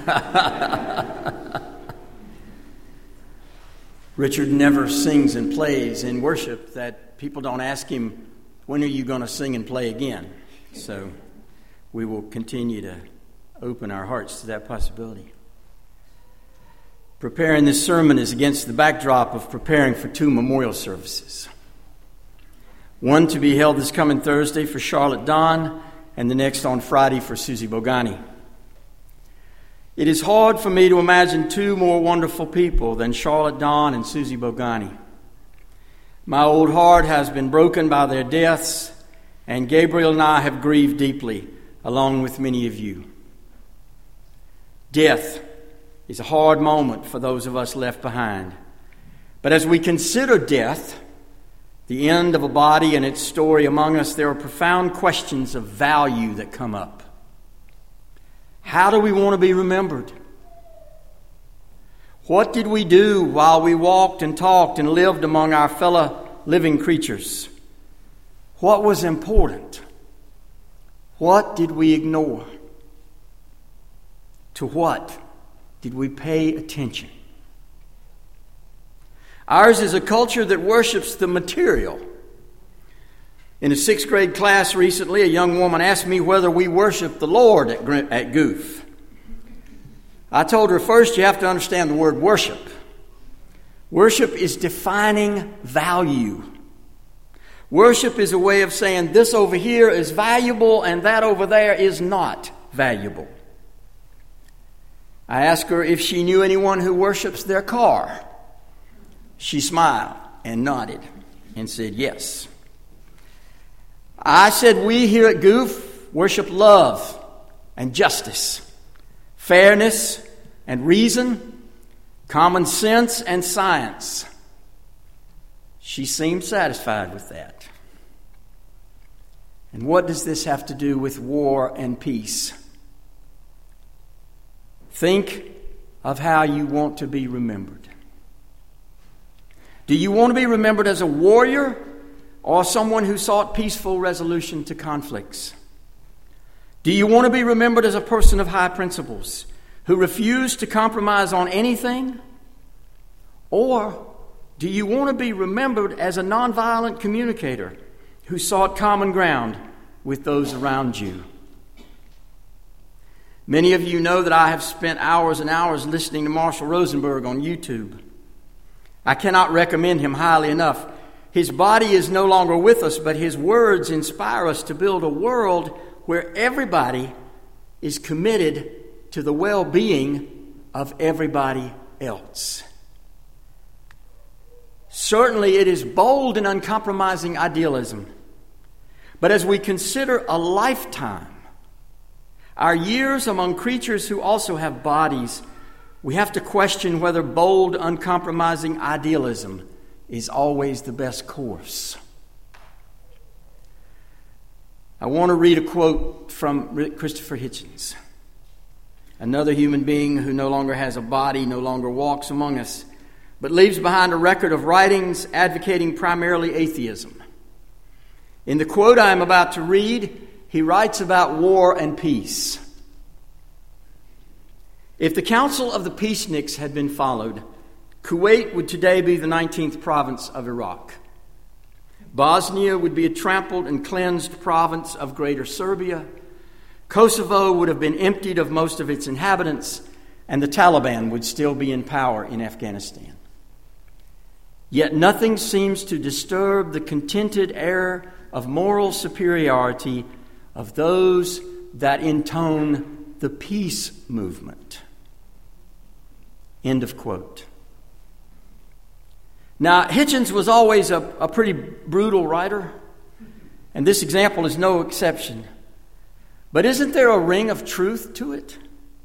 Richard never sings and plays in worship that people don't ask him, when are you going to sing and play again? So we will continue to open our hearts to that possibility. Preparing this sermon is against the backdrop of preparing for 2 memorial services. One to be held this coming Thursday for Charlotte Don, and the next on Friday for Susie Bogani. It is hard for me to imagine 2 more wonderful people than Charlotte Don and Susie Bogani. My old heart has been broken by their deaths, and Gabriel and I have grieved deeply, along with many of you. Death is a hard moment for those of us left behind. But as we consider death, the end of a body and its story among us, there are profound questions of value that come up. How do we want to be remembered? What did we do while we walked and talked and lived among our fellow living creatures? What was important? What did we ignore? To what did we pay attention? Ours is a culture that worships the material. In a 6th grade class recently, a young woman asked me whether we worship the Lord at Goof. I told her, first you have to understand the word worship. Worship is defining value. Worship is a way of saying this over here is valuable and that over there is not valuable. I asked her if she knew anyone who worships their car. She smiled and nodded and said yes. I said we here at Goof worship love and justice, fairness and reason, common sense and science. She seemed satisfied with that. And what does this have to do with war and peace? Think of how you want to be remembered. Do you want to be remembered as a warrior or someone who sought peaceful resolution to conflicts? Do you want to be remembered as a person of high principles who refused to compromise on anything? Or do you want to be remembered as a nonviolent communicator who sought common ground with those around you? Many of you know that I have spent hours and hours listening to Marshall Rosenberg on YouTube. I cannot recommend him highly enough. His body is no longer with us, but his words inspire us to build a world where everybody is committed to the well-being of everybody else. Certainly it is bold and uncompromising idealism. But as we consider a lifetime, our years among creatures who also have bodies, we have to question whether bold, uncompromising idealism is always the best course. I want to read a quote from Christopher Hitchens, another human being who no longer has a body, no longer walks among us, but leaves behind a record of writings advocating primarily atheism. In the quote I am about to read, he writes about war and peace. If the Council of the Peaceniks had been followed, Kuwait would today be the 19th province of Iraq. Bosnia would be a trampled and cleansed province of Greater Serbia. Kosovo would have been emptied of most of its inhabitants, and the Taliban would still be in power in Afghanistan. Yet nothing seems to disturb the contented air of moral superiority of those that intone the peace movement. End of quote. Now, Hitchens was always a pretty brutal writer, and this example is no exception. But isn't there a ring of truth to it?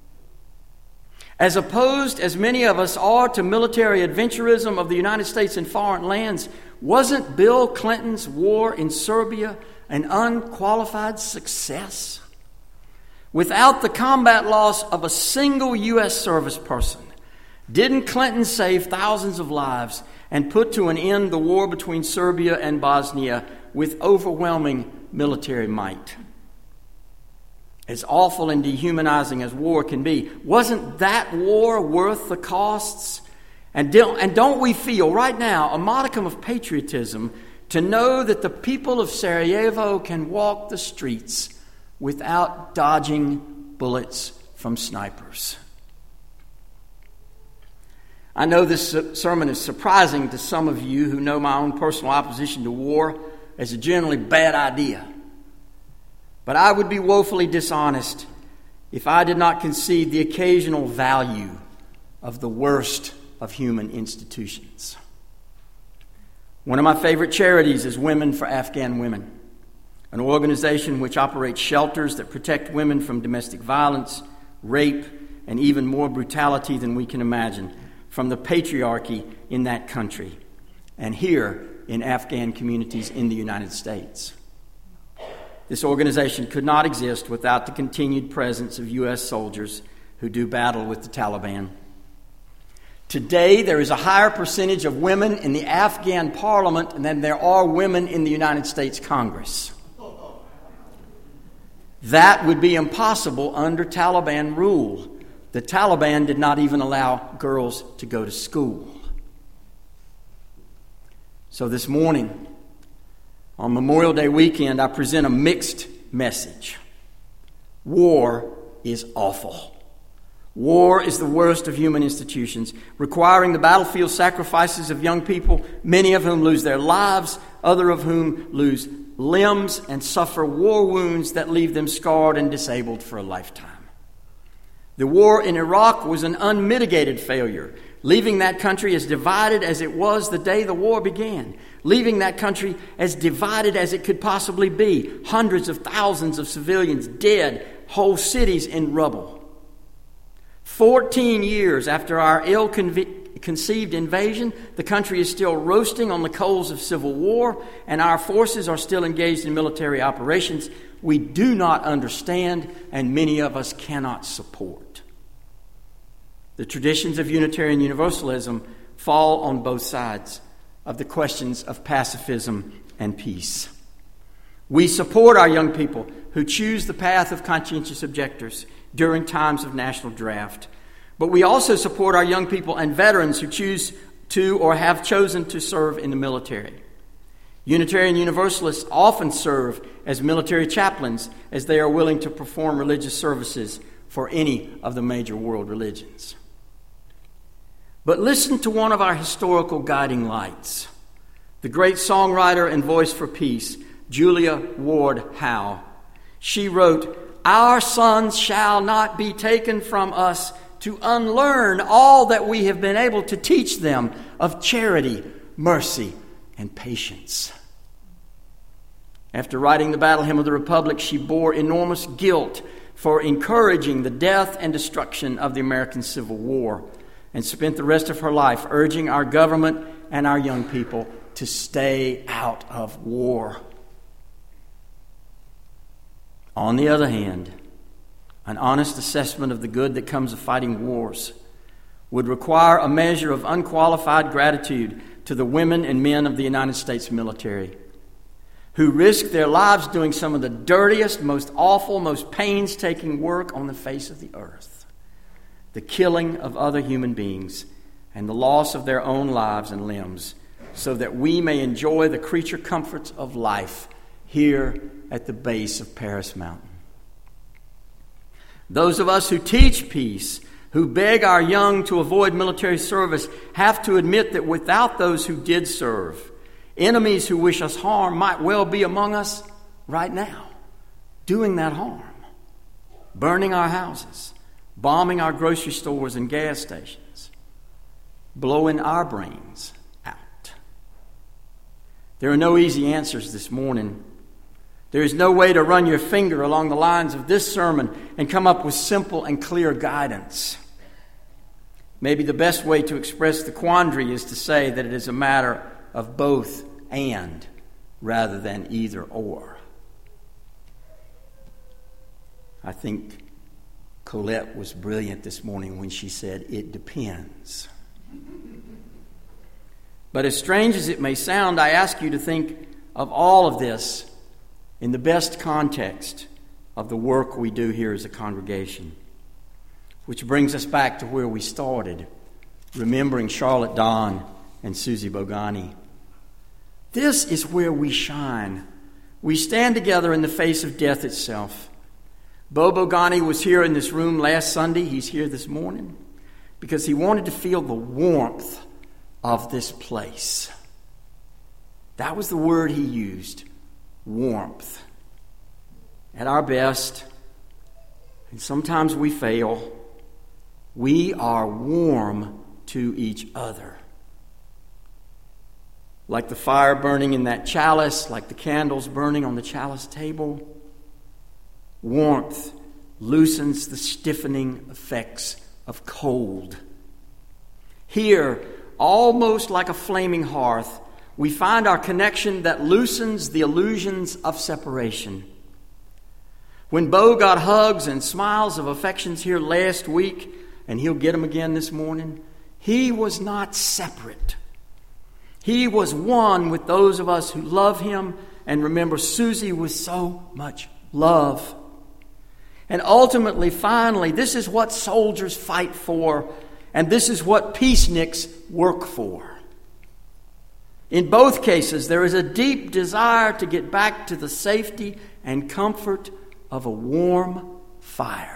As opposed as many of us are to military adventurism of the United States in foreign lands, wasn't Bill Clinton's war in Serbia an unqualified success? Without the combat loss of a single U.S. service person, didn't Clinton save thousands of lives and put to an end the war between Serbia and Bosnia with overwhelming military might? as awful and dehumanizing as war can be, wasn't that war worth the costs? And don't we feel right now a modicum of patriotism to know that the people of Sarajevo can walk the streets without dodging bullets from snipers? I know this sermon is surprising to some of you who know my own personal opposition to war as a generally bad idea. But I would be woefully dishonest if I did not concede the occasional value of the worst of human institutions. One of my favorite charities is Women for Afghan Women, an organization which operates shelters that protect women from domestic violence, rape, and even more brutality than we can imagine from the patriarchy in that country and here in Afghan communities in the United States. This organization could not exist without the continued presence of U.S. soldiers who do battle with the Taliban. Today, there is a higher percentage of women in the Afghan parliament than there are women in the United States Congress. That would be impossible under Taliban rule. The Taliban did not even allow girls to go to school. So this morning, on Memorial Day weekend, I present a mixed message. War is awful. War is the worst of human institutions, requiring the battlefield sacrifices of young people, many of whom lose their lives, others of whom lose limbs and suffer war wounds that leave them scarred and disabled for a lifetime. The war in Iraq was an unmitigated failure, leaving that country as divided as it was the day the war began, leaving that country as divided as it could possibly be, hundreds of thousands of civilians dead, whole cities in rubble. 14 years after our ill-conceived invasion, the country is still roasting on the coals of civil war, and our forces are still engaged in military operations we do not understand and many of us cannot support. The traditions of Unitarian Universalism fall on both sides of the questions of pacifism and peace. We support our young people who choose the path of conscientious objectors during times of national draft. But we also support our young people and veterans who choose to or have chosen to serve in the military. Unitarian Universalists often serve as military chaplains as they are willing to perform religious services for any of the major world religions. But listen to one of our historical guiding lights, the great songwriter and voice for peace, Julia Ward Howe. She wrote, "Our sons shall not be taken from us to unlearn all that we have been able to teach them of charity, mercy, and patience." After writing the Battle Hymn of the Republic, she bore enormous guilt for encouraging the death and destruction of the American Civil War, and spent the rest of her life urging our government and our young people to stay out of war. On the other hand, an honest assessment of the good that comes of fighting wars would require a measure of unqualified gratitude to the women and men of the United States military, who risk their lives doing some of the dirtiest, most awful, most painstaking work on the face of the earth. The killing of other human beings and the loss of their own lives and limbs, so that we may enjoy the creature comforts of life here at the base of Paris Mountain. Those of us who teach peace, who beg our young to avoid military service, have to admit that without those who did serve, enemies who wish us harm might well be among us right now, doing that harm, burning our houses, bombing our grocery stores and gas stations, blowing our brains out. There are no easy answers this morning. There is no way to run your finger along the lines of this sermon and come up with simple and clear guidance. Maybe the best way to express the quandary is to say that it is a matter of both and rather than either or. I think Colette was brilliant this morning when she said, "It depends." But as strange as it may sound, I ask you to think of all of this in the best context of the work we do here as a congregation. Which brings us back to where we started, remembering Charlotte Don and Susie Bogani. This is where we shine. We stand together in the face of death itself. Bo Bogani was here in this room last Sunday. He's here this morning because he wanted to feel the warmth of this place. That was the word he used, warmth. At our best, and sometimes we fail, we are warm to each other. Like the fire burning in that chalice, like the candles burning on the chalice table, warmth loosens the stiffening effects of cold. Here, almost like a flaming hearth, we find our connection that loosens the illusions of separation. When Bo got hugs and smiles of affections here last week, and he'll get them again this morning, he was not separate. He was one with those of us who love him and remember Susie with so much love. And ultimately, finally, this is what soldiers fight for, and this is what peaceniks work for. In both cases, there is a deep desire to get back to the safety and comfort of a warm fire.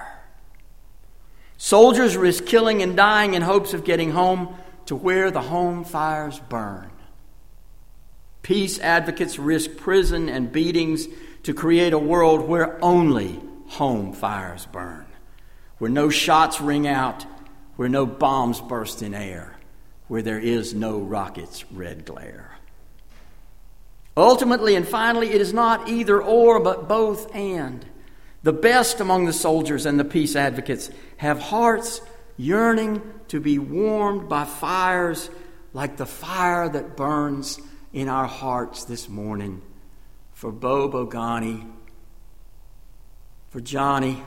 Soldiers risk killing and dying in hopes of getting home to where the home fires burn. Peace advocates risk prison and beatings to create a world where only home fires burn, where no shots ring out, where no bombs burst in air, where there is no rocket's red glare. Ultimately and finally, it is not either or, but both and. The best among the soldiers and the peace advocates have hearts yearning to be warmed by fires like the fire that burns in our hearts this morning for Bo Bogani, for Johnny,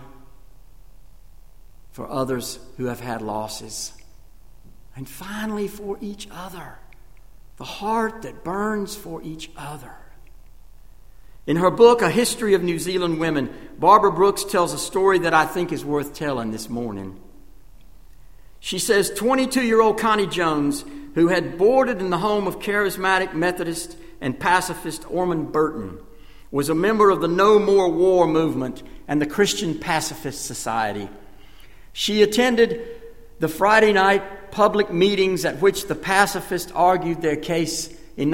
for others who have had losses, and finally for each other, the heart that burns for each other. In her book, A History of New Zealand Women, Barbara Brooks tells a story that I think is worth telling this morning. She says 22-year-old Connie Jones, who had boarded in the home of charismatic Methodist and pacifist Ormond Burton, was a member of the No More War movement and the Christian Pacifist Society. She attended the Friday night public meetings at which the pacifists argued their case in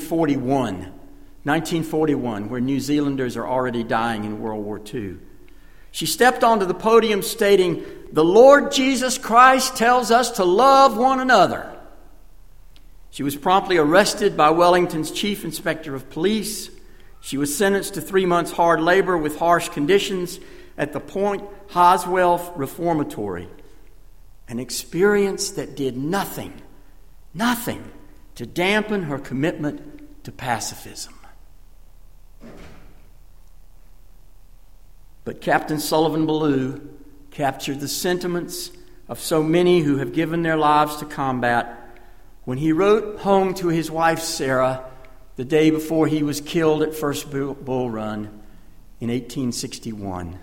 1941, where New Zealanders are already dying in World War II. She stepped onto the podium stating, "The Lord Jesus Christ tells us to love one another." She was promptly arrested by Wellington's Chief Inspector of Police. She was sentenced to 3 months hard labor with harsh conditions at the Point Hoswell Reformatory, an experience that did nothing to dampen her commitment to pacifism. But Captain Sullivan Ballou captured the sentiments of so many who have given their lives to combat when he wrote home to his wife Sarah the day before he was killed at First Bull Run in 1861.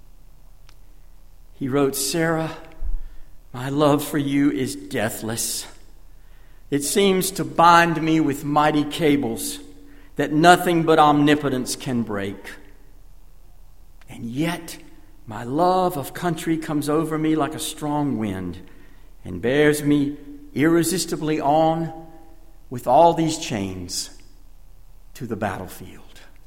He wrote, "Sarah, my love for you is deathless. It seems to bind me with mighty cables that nothing but omnipotence can break. And yet my love of country comes over me like a strong wind and bears me irresistibly on with all these chains to the battlefield."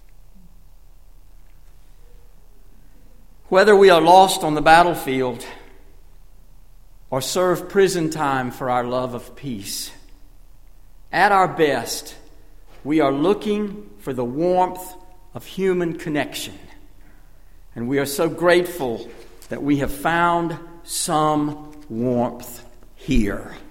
Whether we are lost on the battlefield or serve prison time for our love of peace, at our best, we are looking for the warmth of human connection. And we are so grateful that we have found some warmth here.